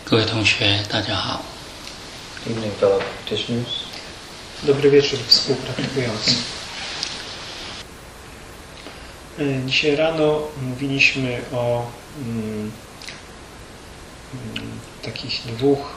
各位同学，大家好。 Good evening, fellow practitioners. Dobry wieczór współpraktykujący. Dzisiaj rano mówiliśmy o takich dwóch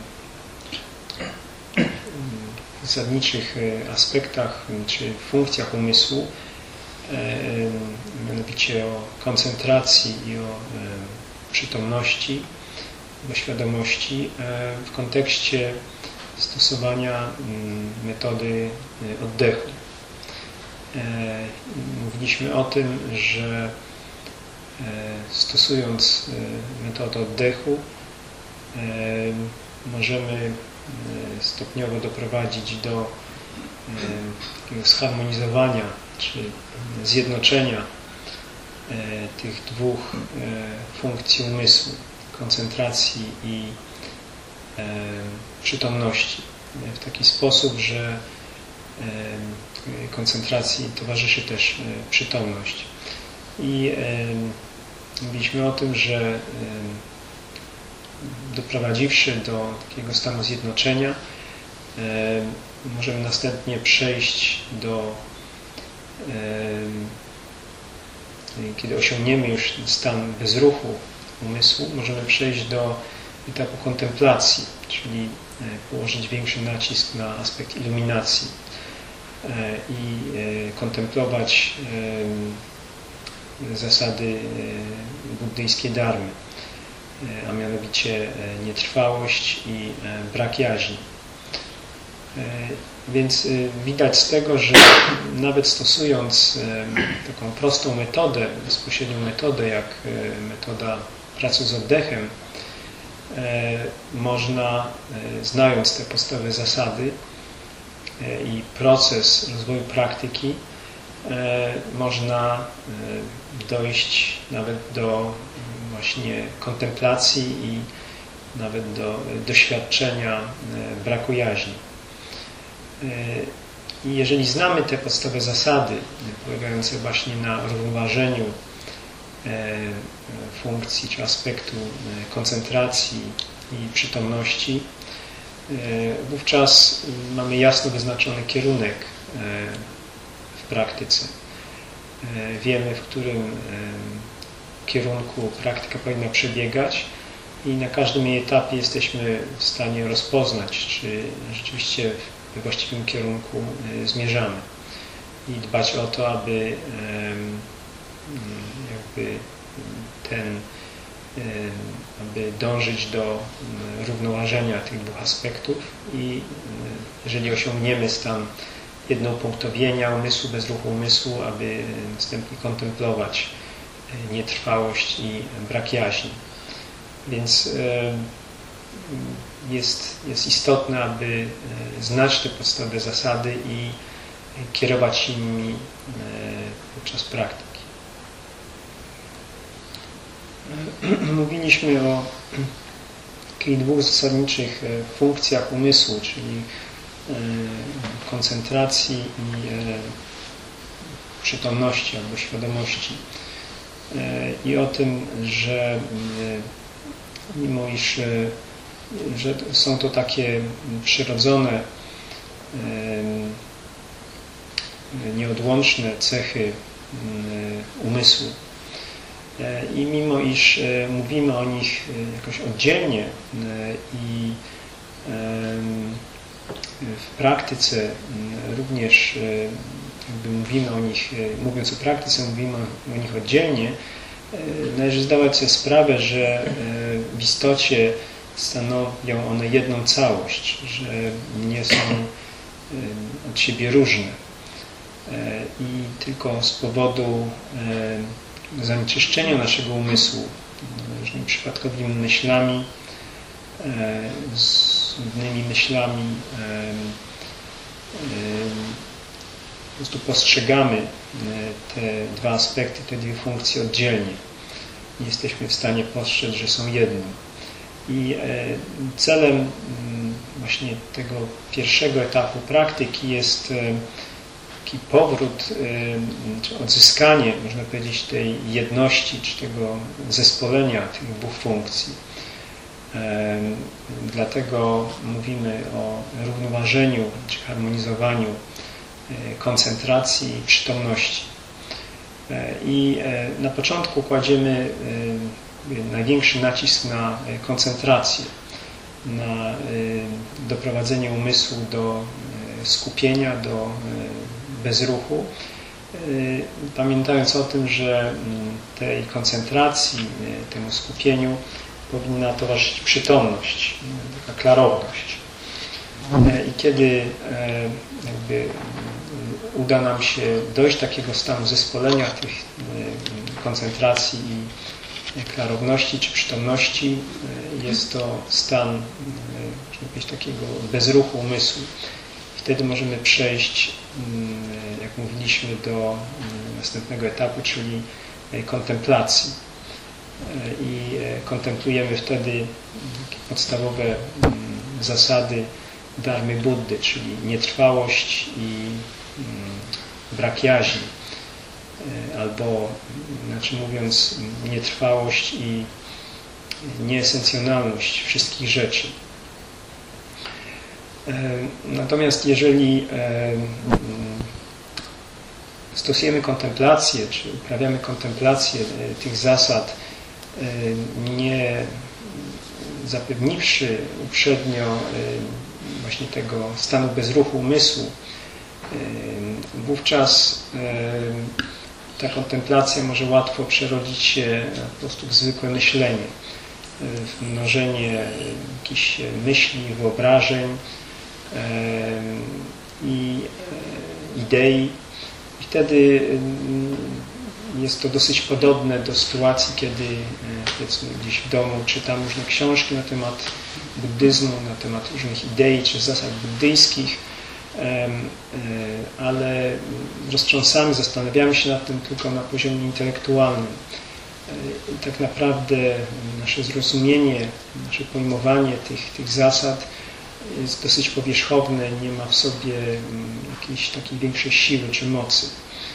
zasadniczych aspektach czy funkcjach umysłu, mianowicie o koncentracji i o przytomności, o świadomości w kontekście stosowania metody oddechu. Mówiliśmy o tym, że stosując metodę oddechu możemy stopniowo doprowadzić do takiego zharmonizowania czy zjednoczenia tych dwóch funkcji umysłu, koncentracji i przytomności w taki sposób, że koncentracji towarzyszy też przytomność. I mówiliśmy o tym, że doprowadziwszy do takiego stanu zjednoczenia, możemy następnie przejść do, kiedy osiągniemy już stan bezruchu umysłu, możemy przejść do etapu kontemplacji, czyli położyć większy nacisk na aspekt iluminacji i kontemplować zasady buddyjskiej dharmy, a mianowicie nietrwałość i brak jaźni. Więc widać z tego, że nawet stosując taką prostą metodę, bezpośrednią metodę, jak metoda pracy z oddechem, można, znając te podstawowe zasady i proces rozwoju praktyki, można dojść nawet do właśnie kontemplacji i nawet do doświadczenia braku jaźni. I jeżeli znamy te podstawowe zasady polegające właśnie na równoważeniu funkcji czy aspektu koncentracji i przytomności, wówczas mamy jasno wyznaczony kierunek w praktyce. Wiemy, w którym kierunku praktyka powinna przebiegać i na każdym jej etapie jesteśmy w stanie rozpoznać, czy rzeczywiście we właściwym kierunku zmierzamy i dbać o to, aby aby dążyć do równoważenia tych dwóch aspektów i jeżeli osiągniemy stan jednopunktowienia umysłu, bezruchu umysłu, aby następnie kontemplować nietrwałość i brak jaźni. Więc jest istotne, aby znać te podstawowe zasady i kierować się nimi podczas praktyki. Mówiliśmy o takich dwóch zasadniczych funkcjach umysłu, czyli koncentracji i przytomności albo świadomości. I o tym, że mimo iż że są to takie przyrodzone, nieodłączne cechy umysłu i mimo iż mówimy o nich jakoś oddzielnie i w praktyce również jakby mówimy o nich, mówiąc o praktyce, mówimy o nich oddzielnie, należy zdawać sobie sprawę, że w istocie stanowią one jedną całość, że nie są od siebie różne i tylko z powodu zanieczyszczenia naszego umysłu różnymi przypadkowymi myślami, złudnymi myślami po prostu postrzegamy te dwa aspekty, te dwie funkcje oddzielnie. Nie jesteśmy w stanie postrzec, że są jednym. I celem właśnie tego pierwszego etapu praktyki jest taki powrót, czy odzyskanie, można powiedzieć, tej jedności, czy tego zespolenia tych dwóch funkcji. Dlatego mówimy o równoważeniu czy harmonizowaniu koncentracji i przytomności. I na początku kładziemy największy nacisk na koncentrację, na doprowadzenie umysłu do skupienia, do bezruchu, pamiętając o tym, że tej koncentracji, temu skupieniu powinna towarzyszyć przytomność, taka klarowność. I kiedy jakby uda nam się dojść do takiego stanu zespolenia tych koncentracji i klarowności czy przytomności, jest to stan, można powiedzieć, takiego bezruchu umysłu. Wtedy możemy przejść, jak mówiliśmy, do następnego etapu, czyli kontemplacji. I kontemplujemy wtedy podstawowe zasady dharmy Buddy, czyli nietrwałość i brak jaźni, albo inaczej mówiąc, nietrwałość i nieesencjonalność wszystkich rzeczy. Natomiast jeżeli stosujemy kontemplację, czy uprawiamy kontemplację tych zasad, nie zapewniwszy uprzednio właśnie tego stanu bezruchu umysłu, wówczas ta kontemplacja może łatwo przerodzić się po prostu w zwykłe myślenie, w mnożenie jakichś myśli, wyobrażeń i idei. I wtedy jest to dosyć podobne do sytuacji, kiedy powiedzmy gdzieś w domu czytam różne książki na temat buddyzmu, na temat różnych idei czy zasad buddyjskich, ale roztrząsamy, zastanawiamy się nad tym tylko na poziomie intelektualnym. I tak naprawdę nasze zrozumienie, nasze pojmowanie tych zasad jest dosyć powierzchowne, nie ma w sobie jakiejś takiej większej siły czy mocy.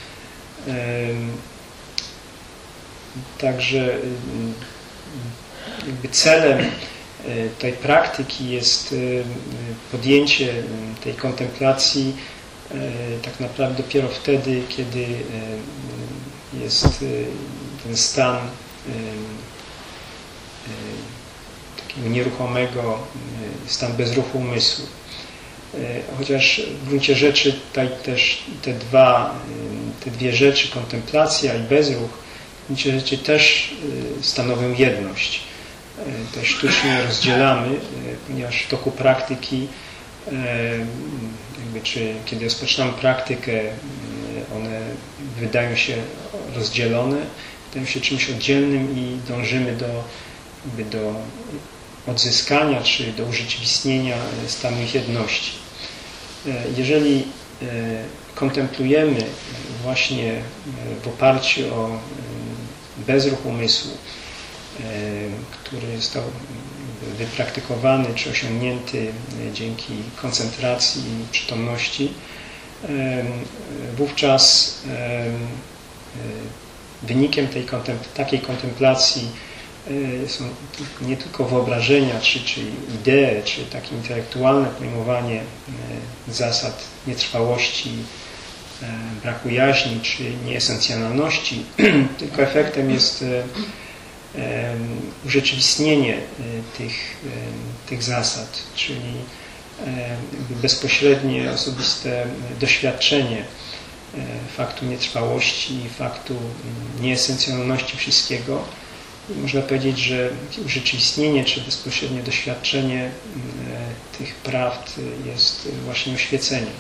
Także jakby celem tej praktyki jest podjęcie tej kontemplacji tak naprawdę dopiero wtedy, kiedy jest ten stan takiego nieruchomego, stan bezruchu umysłu. Chociaż w gruncie rzeczy tutaj też te dwie rzeczy, kontemplacja i bezruch, w gruncie rzeczy też stanowią jedność. To sztucznie rozdzielamy, ponieważ w toku praktyki, kiedy rozpoczynamy praktykę, one wydają się rozdzielone, wydają się czymś oddzielnym i dążymy do odzyskania czy do urzeczywistnienia stanu ich jedności. Jeżeli kontemplujemy właśnie w oparciu o bezruch umysłu, który został wypraktykowany czy osiągnięty dzięki koncentracji i przytomności, wówczas wynikiem takiej kontemplacji są nie tylko wyobrażenia, czy idee, czy takie intelektualne pojmowanie zasad nietrwałości, braku jaźni, czy nieesencjonalności, tylko efektem jest urzeczywistnienie tych zasad, czyli bezpośrednie, osobiste doświadczenie faktu nietrwałości i faktu nieesencjonalności wszystkiego. I można powiedzieć, że urzeczywistnienie czy bezpośrednie doświadczenie tych prawd jest właśnie oświeceniem.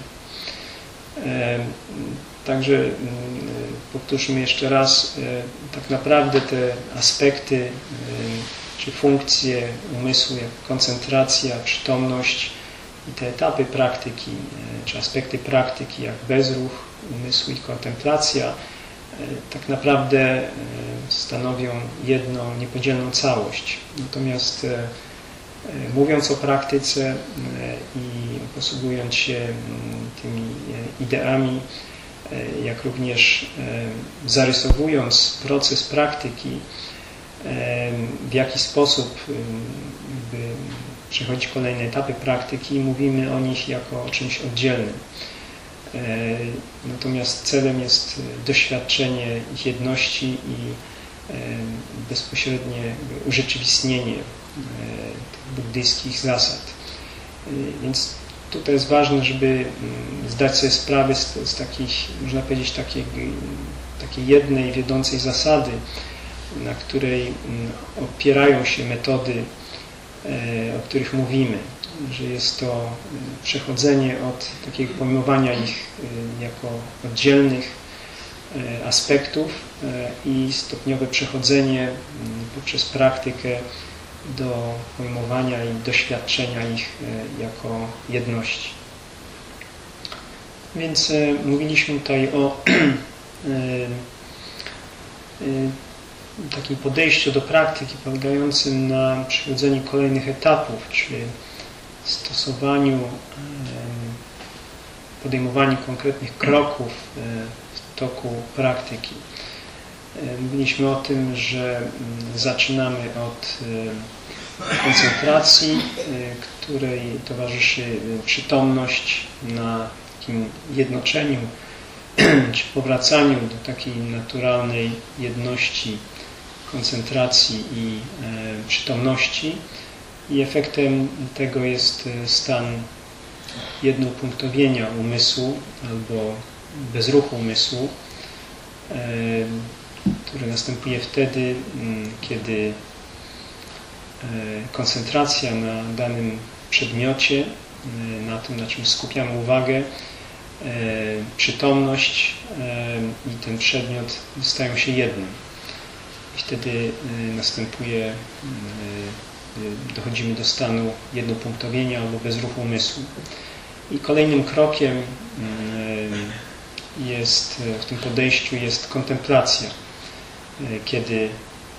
Także powtórzmy jeszcze raz, tak naprawdę te aspekty czy funkcje umysłu, jak koncentracja, przytomność i te etapy praktyki, czy aspekty praktyki, jak bezruch umysłu i kontemplacja, tak naprawdę stanowią jedną niepodzielną całość. Natomiast mówiąc o praktyce i posługując się tymi ideami, jak również zarysowując proces praktyki, w jaki sposób przechodzić kolejne etapy praktyki, mówimy o nich jako o czymś oddzielnym. Natomiast celem jest doświadczenie ich jedności i bezpośrednie urzeczywistnienie tych buddyjskich zasad. Więc tutaj jest ważne, żeby zdać sobie sprawę z takich, można powiedzieć, takiej jednej wiodącej zasady, na której opierają się metody, o których mówimy, że jest to przechodzenie od takiego pojmowania ich jako oddzielnych aspektów i stopniowe przechodzenie poprzez praktykę do pojmowania i doświadczenia ich jako jedności. Więc mówiliśmy tutaj o takim podejściu do praktyki polegającym na przechodzeniu kolejnych etapów, czy stosowaniu, podejmowaniu konkretnych kroków w toku praktyki. Mówiliśmy o tym, że zaczynamy od koncentracji, której towarzyszy przytomność na takim jednoczeniu, czy powracaniu do takiej naturalnej jedności koncentracji i przytomności. I efektem tego jest stan jednoupunktowienia umysłu albo bezruchu umysłu, który następuje wtedy, kiedy koncentracja na danym przedmiocie, na tym, na czym skupiamy uwagę, przytomność i ten przedmiot stają się jednym. I wtedy następuje, dochodzimy do stanu jednopunktowienia albo bezruchu umysłu. I kolejnym krokiem jest w tym podejściu jest kontemplacja, kiedy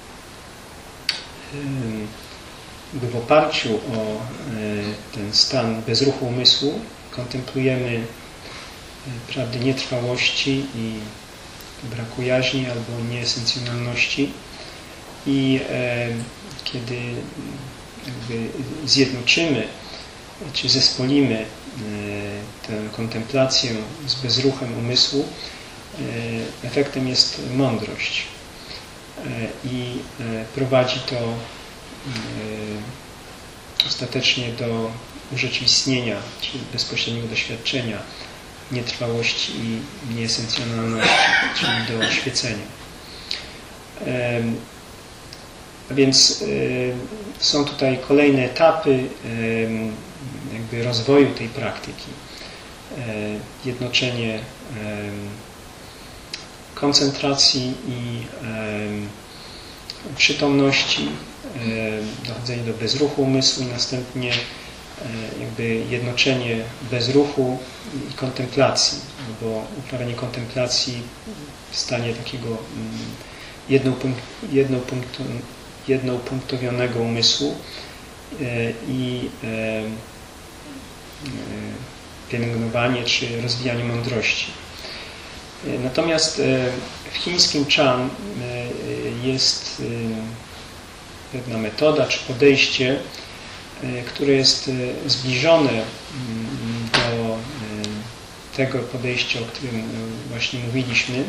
w oparciu o ten stan bezruchu umysłu kontemplujemy prawdy nietrwałości i braku jaźni albo nieesencjonalności i kiedy jakby zjednoczymy czy zespolimy tę kontemplację z bezruchem umysłu, efektem jest mądrość i prowadzi to ostatecznie do urzeczywistnienia, czyli bezpośredniego doświadczenia nietrwałości i nieesencjonalności, czyli do oświecenia. A więc są tutaj kolejne etapy jakby rozwoju tej praktyki. Jednoczenie koncentracji i przytomności, dochodzenie do bezruchu umysłu i następnie jakby jednoczenie bezruchu i kontemplacji, bo uprawianie kontemplacji w stanie takiego jednoupunktowionego umysłu i pielęgnowanie czy rozwijanie mądrości. Natomiast w chińskim Chan jest pewna metoda czy podejście, które jest zbliżone do tego podejścia, o którym właśnie mówiliśmy.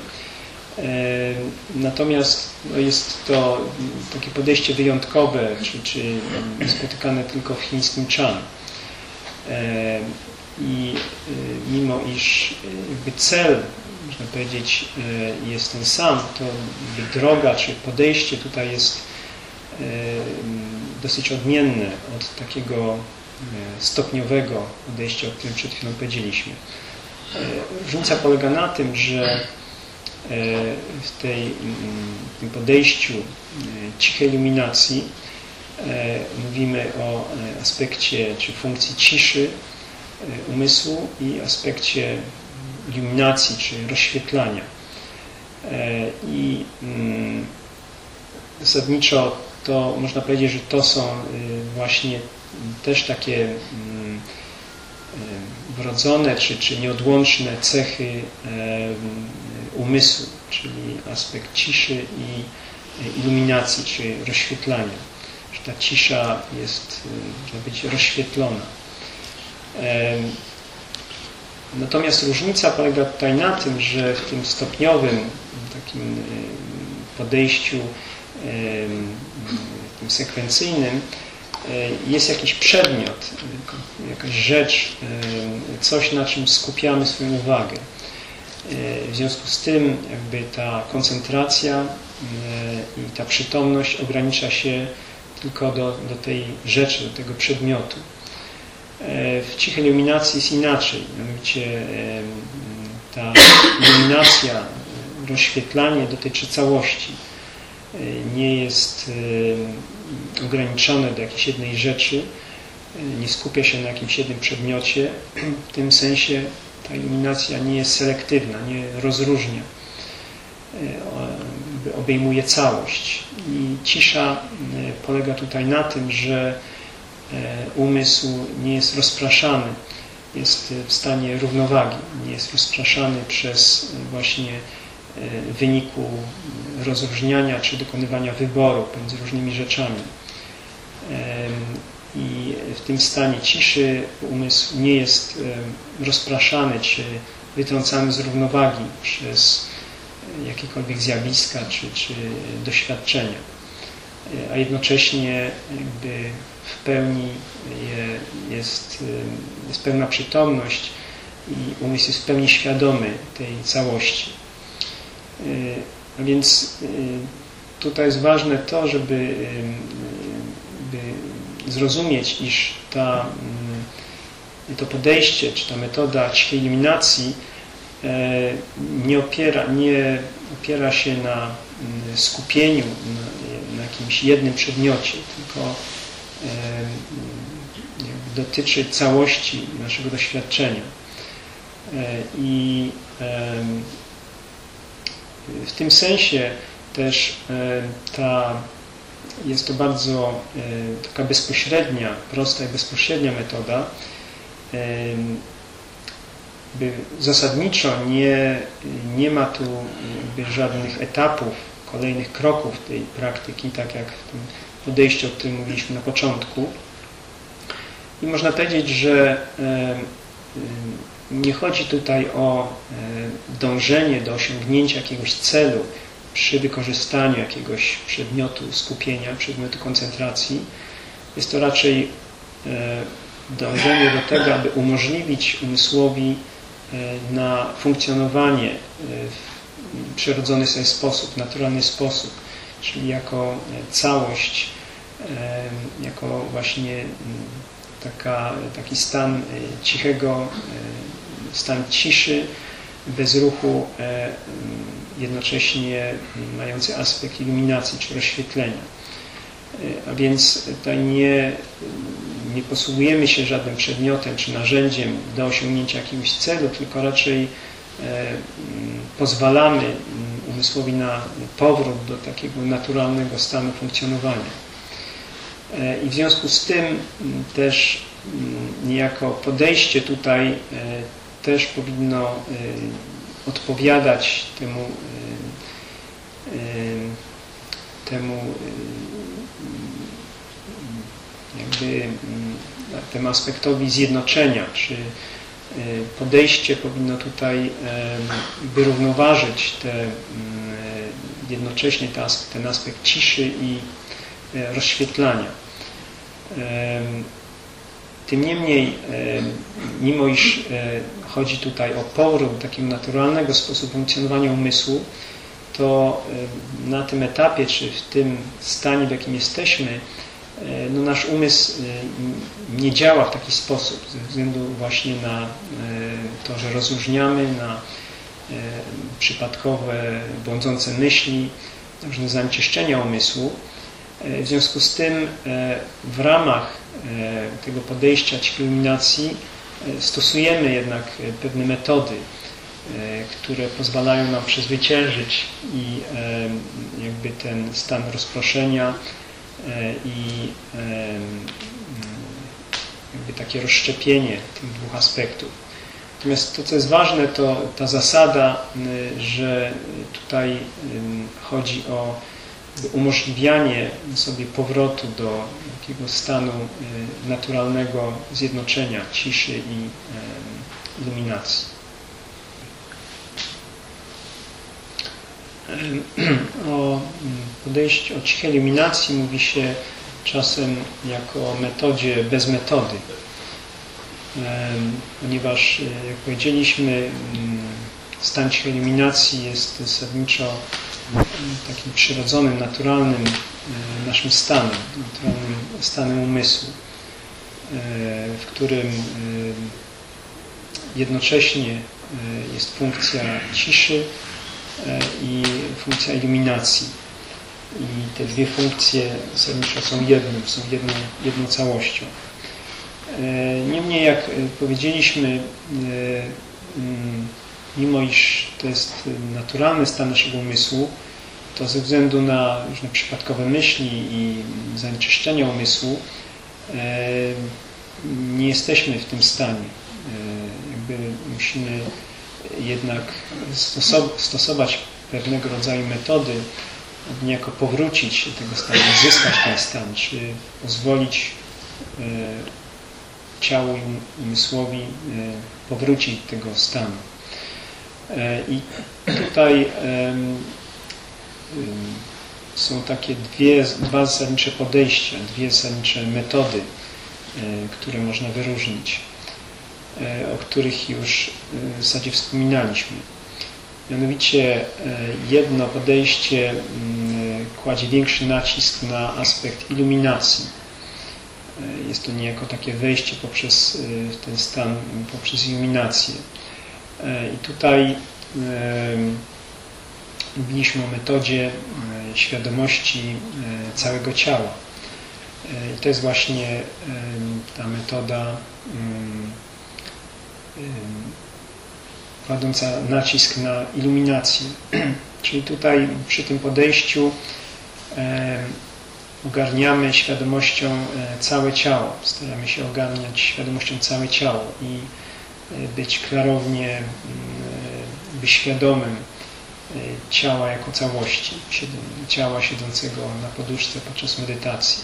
Natomiast jest to takie podejście wyjątkowe, czy spotykane tylko w chińskim Chan. I mimo iż jakby cel, można powiedzieć, jest ten sam, to droga czy podejście tutaj jest dosyć odmienne od takiego stopniowego podejścia, o którym przed chwilą powiedzieliśmy. Różnica polega na tym, że w tym podejściu cichej iluminacji mówimy o aspekcie czy funkcji ciszy umysłu i aspekcie iluminacji czy rozświetlania. I zasadniczo to można powiedzieć, że to są właśnie też takie wrodzone czy nieodłączne cechy umysłu, czyli aspekt ciszy i iluminacji czy rozświetlania, że ta cisza jest, może być rozświetlona. Natomiast różnica polega tutaj na tym, że w tym stopniowym takim podejściu tym sekwencyjnym jest jakiś przedmiot, jakaś rzecz, coś, na czym skupiamy swoją uwagę. W związku z tym jakby ta koncentracja i ta przytomność ogranicza się tylko do tej rzeczy, do tego przedmiotu. W cichej iluminacji jest inaczej, mianowicie ta iluminacja, rozświetlanie dotyczy całości. Nie jest ograniczone do jakiejś jednej rzeczy, nie skupia się na jakimś jednym przedmiocie. W tym sensie ta iluminacja nie jest selektywna, nie rozróżnia, obejmuje całość. I cisza polega tutaj na tym, że umysł nie jest rozpraszany, jest w stanie równowagi, nie jest rozpraszany przez właśnie wyniku rozróżniania czy dokonywania wyboru pomiędzy różnymi rzeczami. I w tym stanie ciszy umysł nie jest rozpraszany czy wytrącany z równowagi przez jakiekolwiek zjawiska czy doświadczenia, a jednocześnie jakby w pełni jest pełna przytomność i umysł jest w pełni świadomy tej całości. A więc tutaj jest ważne to, żeby zrozumieć, iż to podejście, czy ta metoda cichej iluminacji nie opiera się na skupieniu na jakimś jednym przedmiocie, tylko dotyczy całości naszego doświadczenia. I w tym sensie też jest to bardzo taka bezpośrednia, prosta i bezpośrednia metoda. Zasadniczo nie ma tu żadnych etapów, kolejnych kroków tej praktyki, tak jak w tym podejściu, o którym mówiliśmy na początku. I można powiedzieć, że nie chodzi tutaj o dążenie do osiągnięcia jakiegoś celu przy wykorzystaniu jakiegoś przedmiotu skupienia, przedmiotu koncentracji. Jest to raczej dążenie do tego, aby umożliwić umysłowi na funkcjonowanie w przyrodzony sobie sposób, naturalny sposób, czyli jako całość, jako właśnie taki stan cichego, stan ciszy, bez ruchu, jednocześnie mający aspekt iluminacji czy rozświetlenia. A więc tutaj nie posługujemy się żadnym przedmiotem czy narzędziem do osiągnięcia jakiegoś celu, tylko raczej pozwalamy umysłowi na powrót do takiego naturalnego stanu funkcjonowania. I w związku z tym też niejako podejście tutaj też powinno odpowiadać temu aspektowi zjednoczenia, czy podejście powinno tutaj wyrównoważyć jednocześnie ten aspekt ciszy i rozświetlania. Tym niemniej, mimo iż chodzi tutaj o powrót do takiego naturalnego sposobu funkcjonowania umysłu, to na tym etapie, czy w tym stanie, w jakim jesteśmy, nasz umysł nie działa w taki sposób, ze względu właśnie na to, że rozróżniamy na przypadkowe, błądzące myśli, różne zanieczyszczenia umysłu. W związku z tym w ramach tego podejścia cichej iluminacji stosujemy jednak pewne metody, które pozwalają nam przezwyciężyć i jakby ten stan rozproszenia i jakby takie rozszczepienie tych dwóch aspektów. Natomiast to, co jest ważne, to ta zasada, że tutaj chodzi o umożliwianie sobie powrotu do jakiegoś stanu naturalnego zjednoczenia, ciszy i iluminacji. O podejściu, o cichej iluminacji mówi się czasem jako o metodzie bez metody, ponieważ, jak powiedzieliśmy, stan cichej iluminacji jest zasadniczo takim przyrodzonym, naturalnym naszym stanem, naturalnym stanem umysłu, w którym jednocześnie jest funkcja ciszy i funkcja iluminacji. I te dwie funkcje zasadniczo są jedną całością. Niemniej, jak powiedzieliśmy, mimo iż to jest naturalny stan naszego umysłu, to ze względu na różne przypadkowe myśli i zanieczyszczenia umysłu nie jesteśmy w tym stanie. Musimy jednak stosować pewnego rodzaju metody, aby niejako powrócić do tego stanu, zyskać ten stan, czy pozwolić ciału i umysłowi powrócić do tego stanu. I tutaj są takie dwa zasadnicze podejścia, dwie zasadnicze metody, które można wyróżnić, o których już w zasadzie wspominaliśmy. Mianowicie jedno podejście kładzie większy nacisk na aspekt iluminacji. Jest to niejako takie wejście poprzez ten stan, poprzez iluminację. I tutaj mówiliśmy o metodzie świadomości całego ciała. I to jest właśnie ta metoda kładąca nacisk na iluminację. Czyli tutaj przy tym podejściu ogarniamy świadomością całe ciało. Staramy się ogarniać świadomością całe ciało i być klarownie, być świadomym ciała jako całości, ciała siedzącego na poduszce podczas medytacji.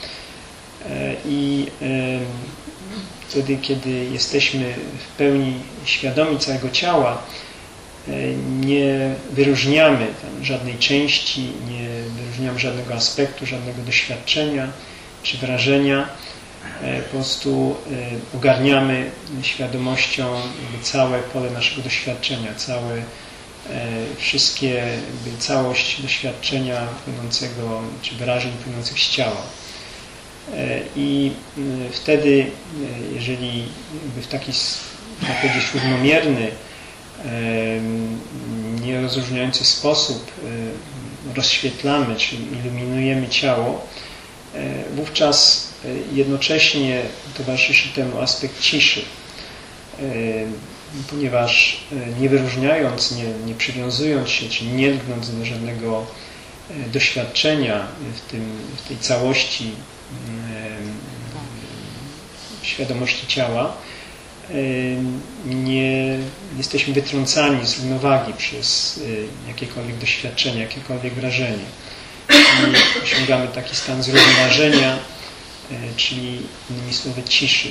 I wtedy, kiedy jesteśmy w pełni świadomi całego ciała, nie wyróżniamy tam żadnej części, nie wyróżniamy żadnego aspektu, żadnego doświadczenia czy wrażenia. Po prostu ogarniamy świadomością całe pole naszego doświadczenia, całość doświadczenia płynącego, czy wrażeń płynących z ciała. I wtedy, jeżeli w taki, tak powiedzieć, równomierny, nierozróżniający sposób rozświetlamy, czy iluminujemy ciało, wówczas jednocześnie towarzyszy temu aspekt ciszy, ponieważ nie wyróżniając, nie przywiązując się, czy nie lgnąc do żadnego doświadczenia w tej całości świadomości ciała, nie jesteśmy wytrącani z równowagi przez jakiekolwiek doświadczenie, jakiekolwiek wrażenie. I osiągamy taki stan zrównoważenia, czyli innymi słowy ciszy.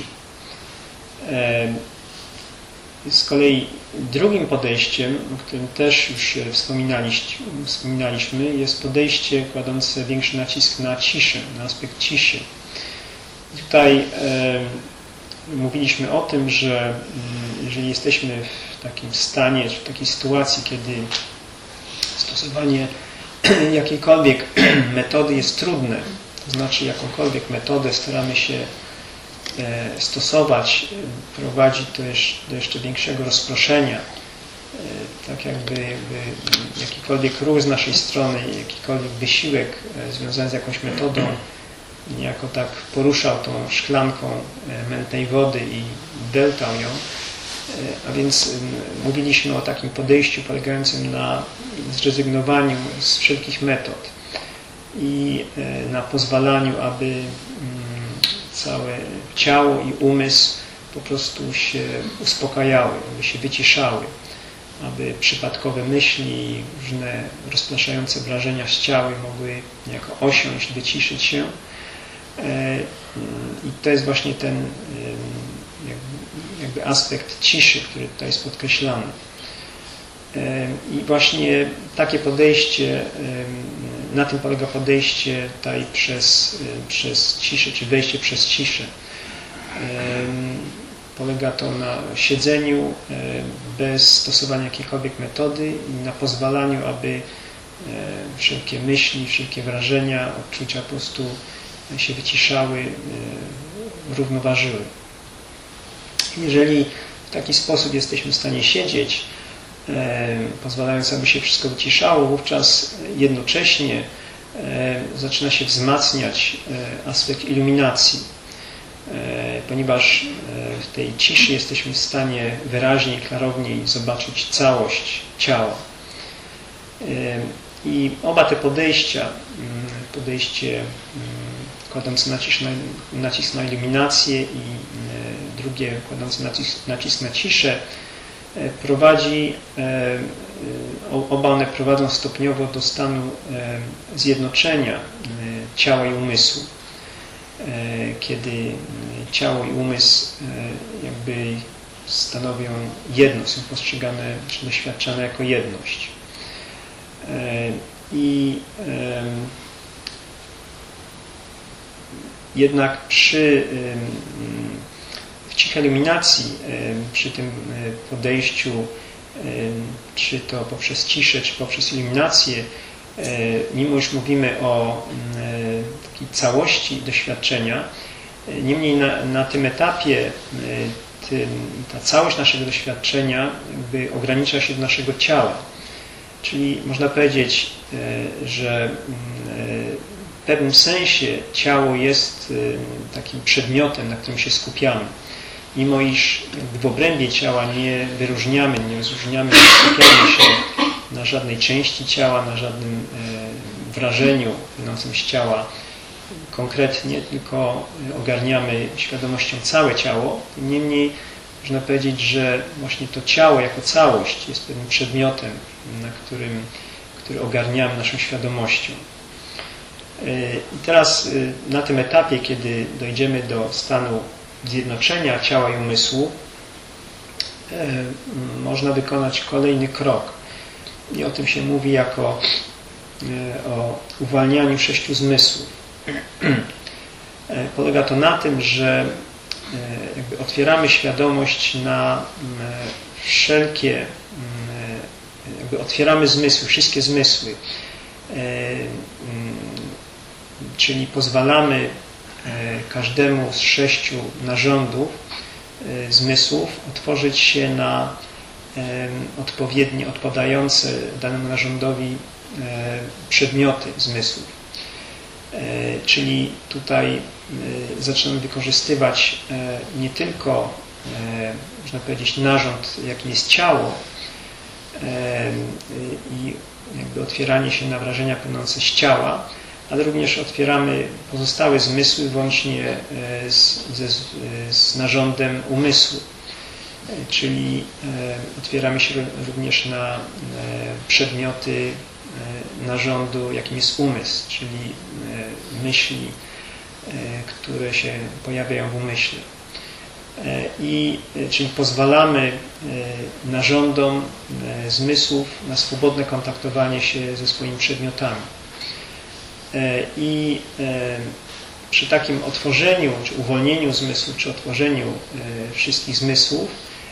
Z kolei drugim podejściem, o którym też już wspominaliśmy, jest podejście kładące większy nacisk na ciszę, na aspekt ciszy. Tutaj mówiliśmy o tym, że jeżeli jesteśmy w takim stanie, czy w takiej sytuacji, kiedy stosowanie jakiejkolwiek metody jest trudne, to znaczy jakąkolwiek metodę staramy się stosować, prowadzi to do jeszcze większego rozproszenia, tak jakby jakikolwiek ruch z naszej strony, jakikolwiek wysiłek związany z jakąś metodą niejako tak poruszał tą szklanką mętnej wody i bełtał ją. A więc mówiliśmy o takim podejściu polegającym na zrezygnowaniu z wszelkich metod i na pozwalaniu, aby całe ciało i umysł po prostu się uspokajały, aby się wyciszały, aby przypadkowe myśli, różne rozpraszające wrażenia z ciała mogły niejako osiąść, wyciszyć się. I to jest właśnie ten jakby aspekt ciszy, który tutaj jest podkreślany. I właśnie takie podejście, na tym polega podejście tutaj przez ciszę, czy wejście przez ciszę. Polega to na siedzeniu bez stosowania jakiejkolwiek metody i na pozwalaniu, aby wszelkie myśli, wszelkie wrażenia, odczucia po prostu się wyciszały, równoważyły. Jeżeli w taki sposób jesteśmy w stanie siedzieć, pozwalając, aby się wszystko wyciszało, wówczas jednocześnie zaczyna się wzmacniać aspekt iluminacji, ponieważ w tej ciszy jesteśmy w stanie wyraźniej, klarowniej zobaczyć całość ciała. I oba te podejścia, podejście kładące nacisk na iluminację i drugie kładące nacisk na ciszę, oba one prowadzą stopniowo do stanu zjednoczenia ciała i umysłu, kiedy ciało i umysł jakby stanowią jedno, są postrzegane czy doświadczane jako jedność. Jednak w cichej iluminacji, przy tym podejściu, czy to poprzez ciszę, czy poprzez iluminację, mimo iż mówimy o takiej całości doświadczenia, niemniej na tym etapie ta całość naszego doświadczenia jakby ogranicza się do naszego ciała. Czyli można powiedzieć, że w pewnym sensie ciało jest takim przedmiotem, na którym się skupiamy. Mimo iż w obrębie ciała nie wyróżniamy, nie skupiamy się na żadnej części ciała, na żadnym wrażeniu płynącym z ciała konkretnie, tylko ogarniamy świadomością całe ciało. Niemniej można powiedzieć, że właśnie to ciało jako całość jest pewnym przedmiotem, który ogarniamy naszą świadomością. I teraz na tym etapie, kiedy dojdziemy do stanu zjednoczenia ciała i umysłu, można wykonać kolejny krok. I o tym się mówi jako o uwalnianiu 6 zmysłów. Polega to na tym, że jakby otwieramy świadomość na wszelkie, jakby otwieramy zmysły, wszystkie zmysły, czyli pozwalamy każdemu z 6 narządów zmysłów otworzyć się na odpowiednie, odpowiadające danemu narządowi przedmioty zmysłów. Czyli tutaj zaczynamy wykorzystywać nie tylko, można powiedzieć, narząd, jakim jest ciało i jakby otwieranie się na wrażenia płynące z ciała, ale również otwieramy pozostałe zmysły włącznie z narządem umysłu. Czyli otwieramy się również na przedmioty narządu, jakim jest umysł, czyli myśli, które się pojawiają w umyśle. Czyli pozwalamy narządom zmysłów na swobodne kontaktowanie się ze swoimi przedmiotami. I przy takim otworzeniu, czy uwolnieniu zmysłu, czy otworzeniu wszystkich zmysłów,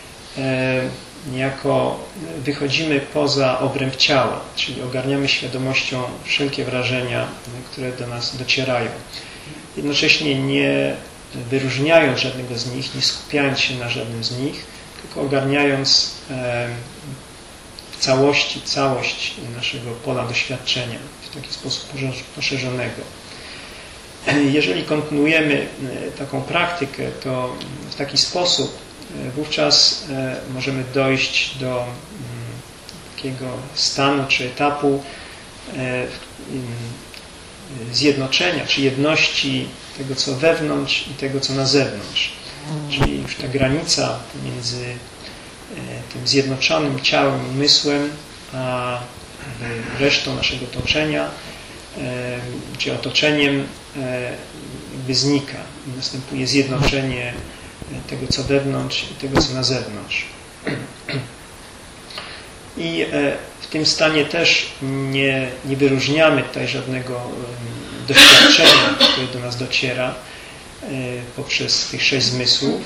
niejako wychodzimy poza obręb ciała, czyli ogarniamy świadomością wszelkie wrażenia, które do nas docierają. Jednocześnie nie wyróżniając żadnego z nich, nie skupiając się na żadnym z nich, tylko ogarniając w całości całość naszego pola doświadczenia w taki sposób poszerzonego. Jeżeli kontynuujemy taką praktykę, to w taki sposób wówczas możemy dojść do takiego stanu czy etapu zjednoczenia, czy jedności tego, co wewnątrz i tego, co na zewnątrz. Czyli już ta granica pomiędzy tym zjednoczonym ciałem, umysłem, a resztą naszego otoczenia, czy otoczeniem znika. Następuje zjednoczenie tego, co wewnątrz i tego, co na zewnątrz. I w tym stanie też nie wyróżniamy tutaj żadnego doświadczenia, które do nas dociera poprzez tych 6 zmysłów.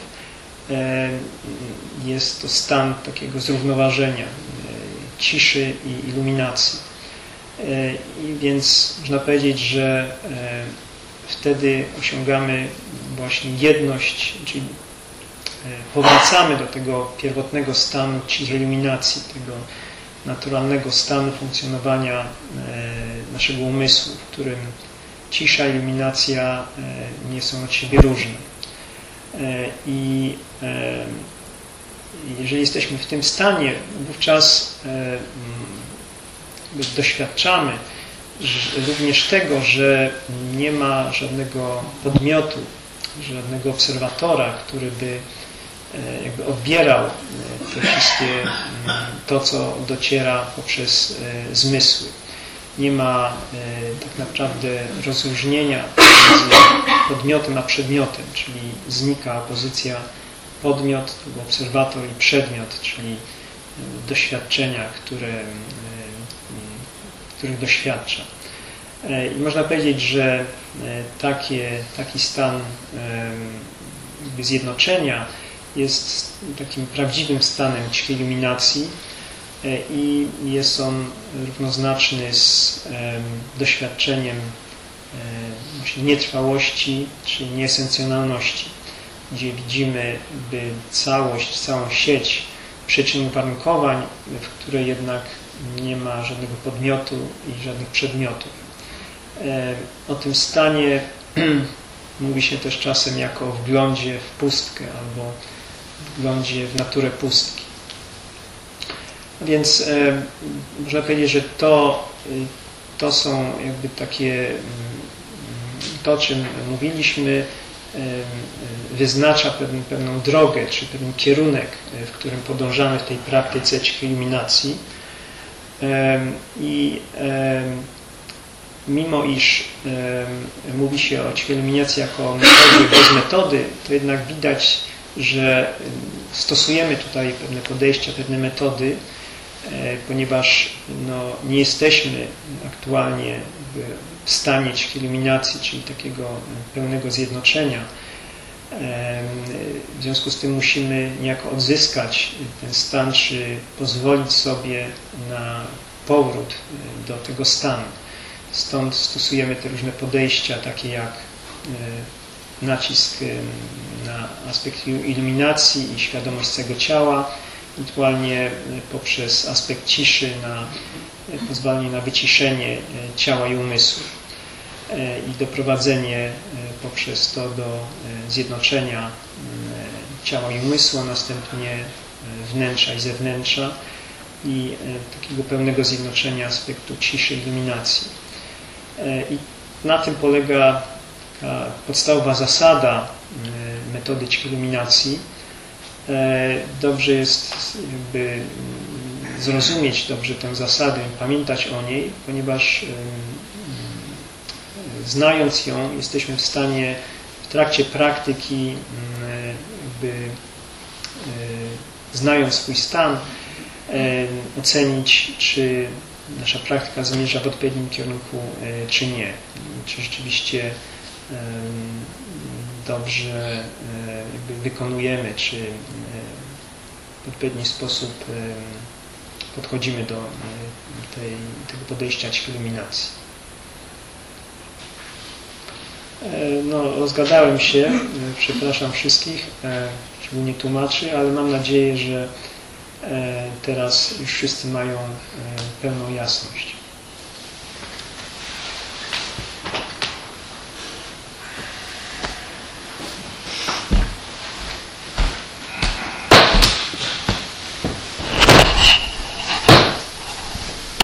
Jest to stan takiego zrównoważenia, ciszy i iluminacji. I więc można powiedzieć, że wtedy osiągamy właśnie jedność, czyli powracamy do tego pierwotnego stanu cichej iluminacji, tego naturalnego stanu funkcjonowania naszego umysłu, w którym cisza i iluminacja nie są od siebie różne. I jeżeli jesteśmy w tym stanie, wówczas doświadczamy również tego, że nie ma żadnego podmiotu, żadnego obserwatora, który by jakby odbierał to, co dociera poprzez zmysły. Nie ma tak naprawdę rozróżnienia między podmiotem a przedmiotem, czyli znika pozycja podmiot, obserwator i przedmiot, czyli doświadczenia, których doświadcza. I można powiedzieć, że taki stan zjednoczenia jest takim prawdziwym stanem cichej iluminacji i jest on równoznaczny z doświadczeniem właśnie nietrwałości czy nieesencjonalności, gdzie widzimy całą sieć przyczyn i uwarunkowań, w której jednak nie ma żadnego podmiotu i żadnych przedmiotów. O tym stanie mówi się też czasem jako o wglądzie w pustkę albo wglądzie w naturę pustki. Więc można powiedzieć, że to są jakby takie, to o czym mówiliśmy, wyznacza pewną drogę, czy pewien kierunek, w którym podążamy w tej praktyce cichej iluminacji. I mimo iż mówi się o cichej iluminacji jako o metodzie bez metody, to jednak widać, że stosujemy tutaj pewne podejścia, pewne metody, ponieważ nie jesteśmy aktualnie w stanie cichej iluminacji, czyli takiego pełnego zjednoczenia. W związku z tym musimy niejako odzyskać ten stan, czy pozwolić sobie na powrót do tego stanu. Stąd stosujemy te różne podejścia, takie jak nacisk na aspekt iluminacji i świadomość całego ciała, ewentualnie poprzez aspekt ciszy na pozwolenie na wyciszenie ciała i umysłu i doprowadzenie poprzez to do zjednoczenia ciała i umysłu, a następnie wnętrza i zewnętrza i takiego pełnego zjednoczenia aspektu ciszy i iluminacji. I na tym polega taka podstawowa zasada metody cichej iluminacji. Dobrze jest jakby zrozumieć dobrze tę zasadę i pamiętać o niej, ponieważ znając ją, jesteśmy w stanie w trakcie praktyki jakby znając swój stan, ocenić, czy nasza praktyka zmierza w odpowiednim kierunku, czy nie. Czy rzeczywiście dobrze jakby wykonujemy, czy w odpowiedni sposób podchodzimy do tego podejścia cichej iluminacji. Rozgadałem się, przepraszam wszystkich, szczególnie tłumaczy, ale mam nadzieję, że teraz już wszyscy mają pełną jasność.